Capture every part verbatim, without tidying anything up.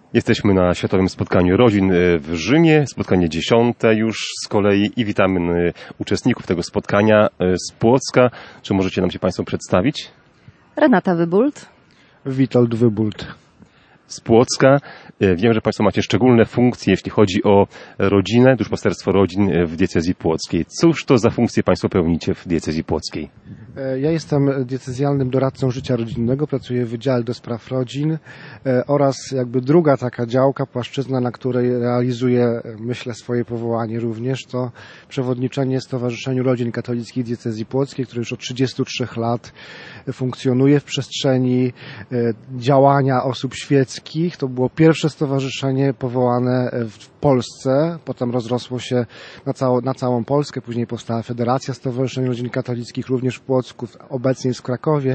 Jesteśmy na Światowym Spotkaniu Rodzin w Rzymie, spotkanie dziesiąte już z kolei i witamy uczestników tego spotkania z Płocka. Czy możecie nam się Państwo przedstawić? Renata Wybult. Witold Wybult. Z Płocka. Wiem, że Państwo macie szczególne funkcje, jeśli chodzi o rodzinę, duszpasterstwo rodzin w diecezji płockiej. Cóż to za funkcje Państwo pełnicie w diecezji płockiej? Ja jestem diecezjalnym doradcą życia rodzinnego, pracuję w Wydziale do Spraw Rodzin oraz jakby druga taka działka, płaszczyzna, na której realizuję, myślę, swoje powołanie również, to przewodniczenie Stowarzyszeniu Rodzin Katolickich Diecezji Płockiej, które już od trzydziestu trzech lat funkcjonuje w przestrzeni działania osób świeckich. To było pierwsze stowarzyszenie powołane w Polsce, potem rozrosło się na, całą, na całą Polskę, później powstała Federacja Stowarzyszeń Rodzin Katolickich, również w Płocku, obecnie jest w Krakowie.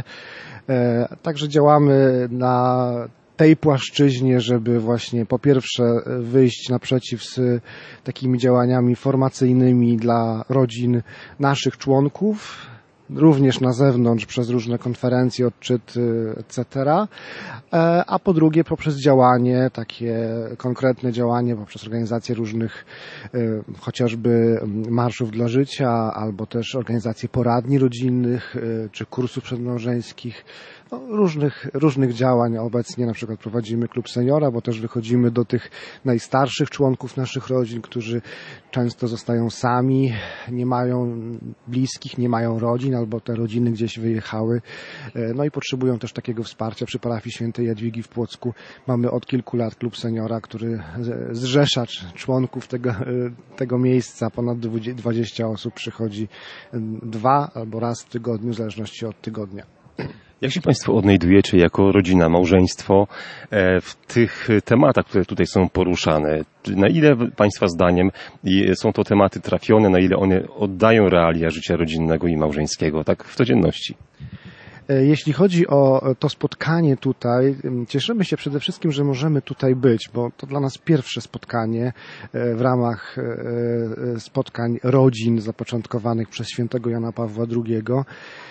Także działamy na tej płaszczyźnie, żeby właśnie po pierwsze wyjść naprzeciw z takimi działaniami formacyjnymi dla rodzin naszych członków, również na zewnątrz przez różne konferencje, odczyty, et cetera. A po drugie poprzez działanie, takie konkretne działanie, poprzez organizację różnych chociażby marszów dla życia, albo też organizację poradni rodzinnych, czy kursów przedmałżeńskich, no, różnych, różnych działań. Obecnie na przykład prowadzimy klub seniora, bo też wychodzimy do tych najstarszych członków naszych rodzin, którzy często zostają sami, nie mają bliskich, nie mają rodzin, albo te rodziny gdzieś wyjechały, no i potrzebują też takiego wsparcia. Przy parafii Świętej Jadwigi w Płocku mamy od kilku lat klub seniora, który zrzesza członków tego, tego miejsca. Ponad dwadzieścia osób przychodzi dwa albo raz w tygodniu, w zależności od tygodnia. Jak się Państwo odnajdujecie jako rodzina, małżeństwo w tych tematach, które tutaj są poruszane? Na ile Państwa zdaniem są to tematy trafione, na ile one oddają realia życia rodzinnego i małżeńskiego, tak w codzienności? Jeśli chodzi o to spotkanie tutaj, cieszymy się przede wszystkim, że możemy tutaj być, bo to dla nas pierwsze spotkanie w ramach spotkań rodzin zapoczątkowanych przez świętego Jana Pawła drugiego.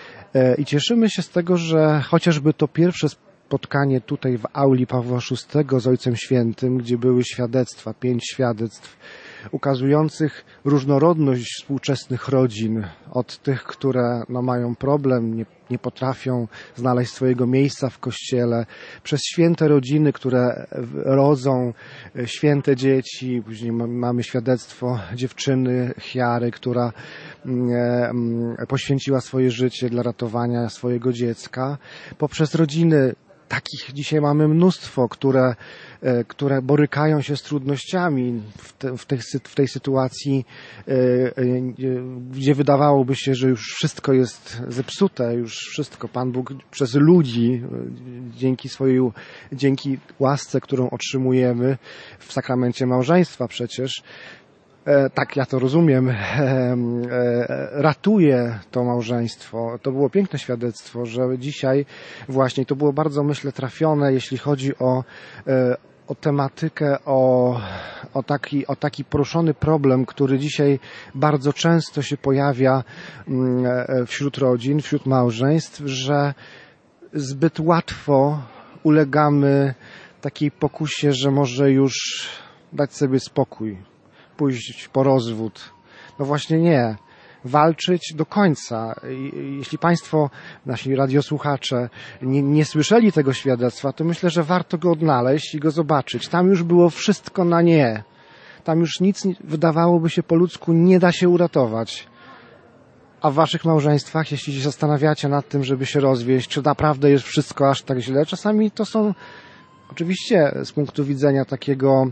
I cieszymy się z tego, że chociażby to pierwsze spotkanie tutaj w auli Pawła szóstego z Ojcem Świętym, gdzie były świadectwa, pięć świadectw ukazujących różnorodność współczesnych rodzin, od tych, które no, mają problem, nie, nie potrafią znaleźć swojego miejsca w Kościele, przez święte rodziny, które rodzą święte dzieci. Później mamy świadectwo dziewczyny Chiary, która poświęciła swoje życie dla ratowania swojego dziecka. Poprzez rodziny, takich dzisiaj mamy mnóstwo, które, które borykają się z trudnościami w, te, w, tej, w tej sytuacji, gdzie wydawałoby się, że już wszystko jest zepsute, już wszystko Pan Bóg przez ludzi, dzięki swojej, dzięki łasce, którą otrzymujemy w sakramencie małżeństwa przecież, tak ja to rozumiem, ratuje to małżeństwo. To było piękne świadectwo, że dzisiaj właśnie to było bardzo, myślę, trafione, jeśli chodzi o, o tematykę, o, o, taki, o taki poruszony problem, który dzisiaj bardzo często się pojawia wśród rodzin, wśród małżeństw, że zbyt łatwo ulegamy takiej pokusie, że może już dać sobie spokój, pójść po rozwód. No właśnie nie. Walczyć do końca. Jeśli Państwo, nasi radiosłuchacze, nie, nie słyszeli tego świadectwa, to myślę, że warto go odnaleźć i go zobaczyć. Tam już było wszystko na nie. Tam już nic, wydawałoby się po ludzku, nie da się uratować. A w Waszych małżeństwach, jeśli się zastanawiacie nad tym, żeby się rozwieść, czy naprawdę jest wszystko aż tak źle, czasami to są oczywiście z punktu widzenia takiego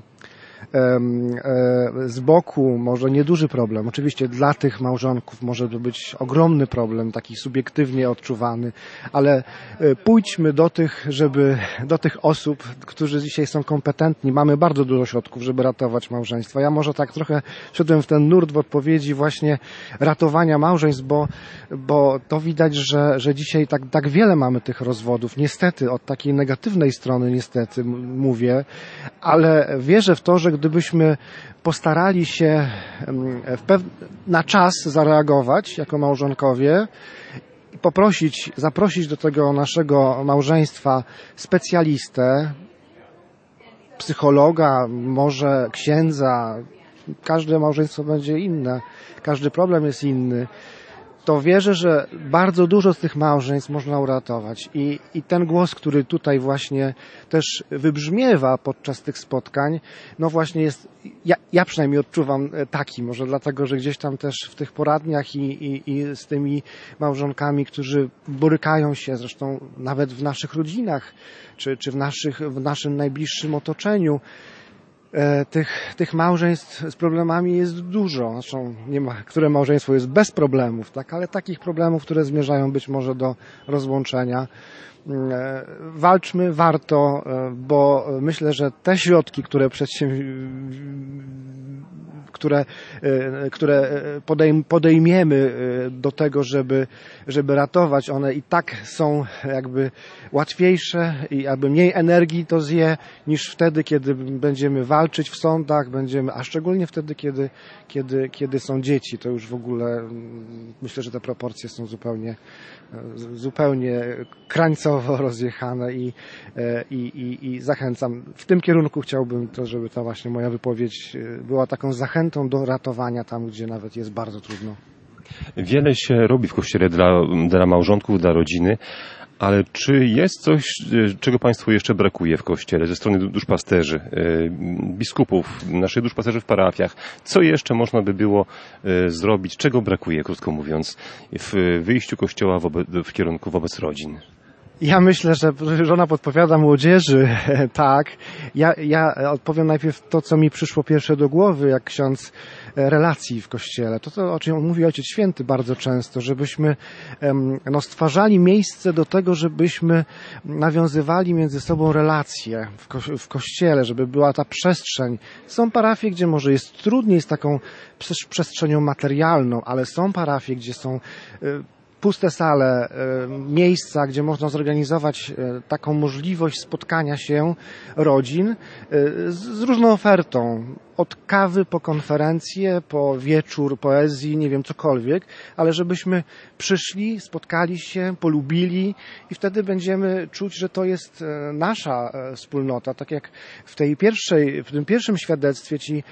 z boku może nieduży problem. Oczywiście dla tych małżonków może to być ogromny problem, taki subiektywnie odczuwany, ale pójdźmy do tych, żeby, do tych osób, którzy dzisiaj są kompetentni. Mamy bardzo dużo środków, żeby ratować małżeństwa. Ja może tak trochę szedłem w ten nurt w odpowiedzi właśnie ratowania małżeństw, bo, bo to widać, że, że dzisiaj tak, tak wiele mamy tych rozwodów. Niestety, od takiej negatywnej strony niestety mówię, ale wierzę w to, że gdybyśmy postarali się w pew- na czas zareagować jako małżonkowie i poprosić, zaprosić do tego naszego małżeństwa specjalistę, psychologa, może księdza, każde małżeństwo będzie inne, każdy problem jest inny, to wierzę, że bardzo dużo z tych małżeństw można uratować. I, i ten głos, który tutaj właśnie też wybrzmiewa podczas tych spotkań, no właśnie jest, ja, ja przynajmniej odczuwam taki, może dlatego, że gdzieś tam też w tych poradniach i, i, i z tymi małżonkami, którzy borykają się, zresztą nawet w naszych rodzinach, czy, czy w, naszych, w naszym najbliższym otoczeniu, Tych, tych małżeństw z problemami jest dużo. Zresztą nie ma, które małżeństwo jest bez problemów, tak? Ale takich problemów, które zmierzają być może do rozłączenia. Walczmy, warto, bo myślę, że te środki, które które, które podejmiemy do tego, żeby, żeby ratować, one i tak są jakby łatwiejsze i jakby mniej energii to zje niż wtedy, kiedy będziemy walczyć w sądach, będziemy, a szczególnie wtedy, kiedy, kiedy, kiedy są dzieci. To już w ogóle myślę, że te proporcje są zupełnie, zupełnie krańcowo rozjechane i, i, i, i zachęcam. W tym kierunku chciałbym to, żeby ta właśnie moja wypowiedź była taką zachętą do ratowania tam, gdzie nawet jest bardzo trudno. Wiele się robi w Kościele dla, dla małżonków, dla rodziny, ale czy jest coś, czego Państwu jeszcze brakuje w Kościele ze strony duszpasterzy, biskupów, naszych duszpasterzy w parafiach? Co jeszcze można by było zrobić? Czego brakuje, krótko mówiąc, w wyjściu Kościoła wobec, w kierunku wobec rodzin? Ja myślę, że żona podpowiada młodzieży, tak. Ja, ja odpowiem najpierw to, co mi przyszło pierwsze do głowy, jak ksiądz relacji w Kościele. To, to o czym mówi Ojciec Święty bardzo często, żebyśmy no, stwarzali miejsce do tego, żebyśmy nawiązywali między sobą relacje w, ko w Kościele, żeby była ta przestrzeń. Są parafie, gdzie może jest trudniej z taką przestrzenią materialną, ale są parafie, gdzie są puste sale, miejsca, gdzie można zorganizować taką możliwość spotkania się rodzin z różną ofertą. Od kawy po konferencję, po wieczór poezji, nie wiem, cokolwiek, ale żebyśmy przyszli, spotkali się, polubili i wtedy będziemy czuć, że to jest nasza wspólnota. Tak jak w tej pierwszej, w tym pierwszym świadectwie ci,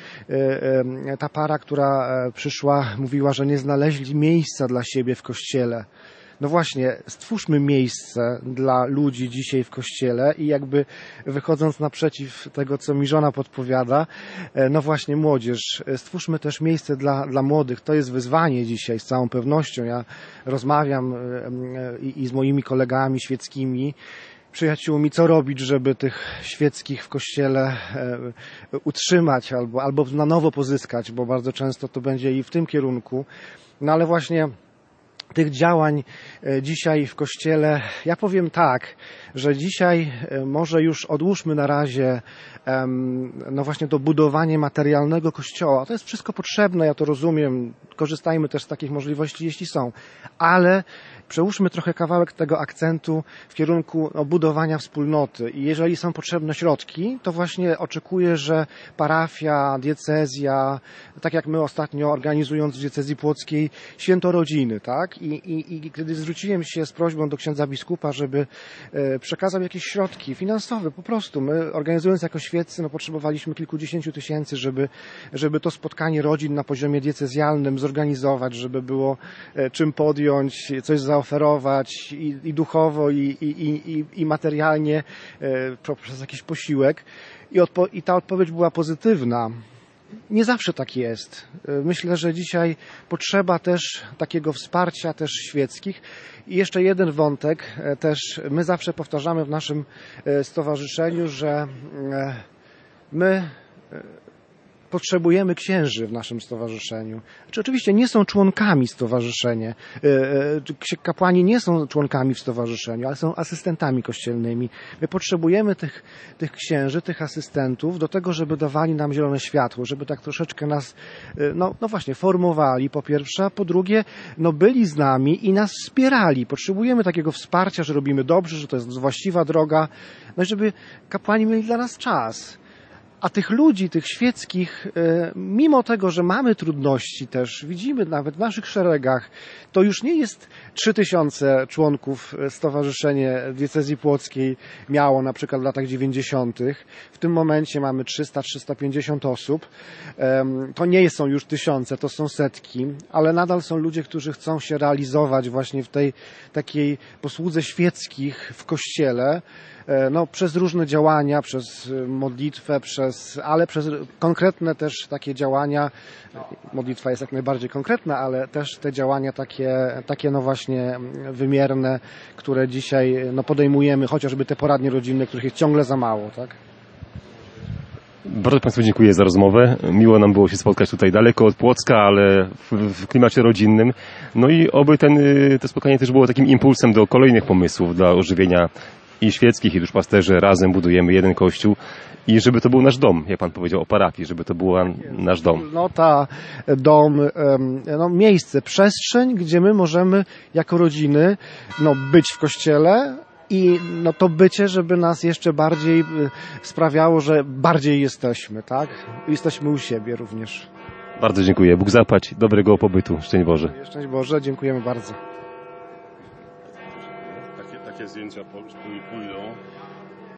ta para, która przyszła, mówiła, że nie znaleźli miejsca dla siebie w Kościele. No właśnie, stwórzmy miejsce dla ludzi dzisiaj w Kościele i jakby wychodząc naprzeciw tego, co mi żona podpowiada, no właśnie młodzież, stwórzmy też miejsce dla, dla młodych. To jest wyzwanie dzisiaj z całą pewnością. Ja rozmawiam i, i z moimi kolegami świeckimi, przyjaciółmi, co robić, żeby tych świeckich w Kościele utrzymać albo, albo na nowo pozyskać, bo bardzo często to będzie i w tym kierunku. No ale właśnie tych działań dzisiaj w Kościele, ja powiem tak, że dzisiaj może już odłóżmy na razie no właśnie to budowanie materialnego Kościoła. To jest wszystko potrzebne, ja to rozumiem, korzystajmy też z takich możliwości, jeśli są, ale przełóżmy trochę kawałek tego akcentu w kierunku no, budowania wspólnoty i jeżeli są potrzebne środki, to właśnie oczekuję, że parafia, diecezja, tak jak my ostatnio organizując w diecezji płockiej Święto Rodziny, tak? I, i, i kiedy zwróciłem się z prośbą do księdza biskupa, żeby e, przekazał jakieś środki finansowe, po prostu my organizując jako świeccy, no potrzebowaliśmy kilkudziesięciu tysięcy, żeby, żeby to spotkanie rodzin na poziomie diecezjalnym zorganizować, żeby było e, czym podjąć, coś zaoferować i, i duchowo, i, i, i, i materialnie e, poprzez jakiś posiłek. I, odpo- I ta odpowiedź była pozytywna. Nie zawsze tak jest. Myślę, że dzisiaj potrzeba też takiego wsparcia też świeckich. I jeszcze jeden wątek, też my zawsze powtarzamy w naszym stowarzyszeniu, że my potrzebujemy księży w naszym stowarzyszeniu. Znaczy, oczywiście nie są członkami stowarzyszenia. Kapłani nie są członkami w stowarzyszeniu, ale są asystentami kościelnymi. My potrzebujemy tych, tych księży, tych asystentów do tego, żeby dawali nam zielone światło, żeby tak troszeczkę nas, no, no właśnie, formowali po pierwsze, a po drugie, no byli z nami i nas wspierali. Potrzebujemy takiego wsparcia, że robimy dobrze, że to jest właściwa droga, no i żeby kapłani mieli dla nas czas. A tych ludzi, tych świeckich, mimo tego, że mamy trudności też, widzimy nawet w naszych szeregach, to już nie jest trzy tysiące członków Stowarzyszenie Diecezji Płockiej miało na przykład w latach dziewięćdziesiątych. W tym momencie mamy trzysta do trzystu pięćdziesięciu osób. To nie są już tysiące, to są setki, ale nadal są ludzie, którzy chcą się realizować właśnie w tej takiej posłudze świeckich w Kościele, no, przez różne działania, przez modlitwę, przez, ale przez konkretne też takie działania. Modlitwa jest jak najbardziej konkretna, ale też te działania takie, takie no właśnie wymierne, które dzisiaj no podejmujemy, chociażby te poradnie rodzinne, których jest ciągle za mało, tak? Bardzo Państwu dziękuję za rozmowę. Miło nam było się spotkać tutaj daleko od Płocka, ale w, w klimacie rodzinnym. No i oby ten, to spotkanie też było takim impulsem do kolejnych pomysłów dla ożywienia i świeckich, i duszpasterzy. Razem budujemy jeden kościół i żeby to był nasz dom, jak Pan powiedział o parafii, żeby to był nasz dom. Wspólnota, dom, no, miejsce, przestrzeń, gdzie my możemy jako rodziny no, być w kościele i no, to bycie, żeby nas jeszcze bardziej sprawiało, że bardziej jesteśmy, tak? Jesteśmy u siebie również. Bardzo dziękuję. Bóg zapłać. Dobrego pobytu. Szczęść Boże. Szczęść Boże. Dziękujemy bardzo. Takie, takie zdjęcia pójdą.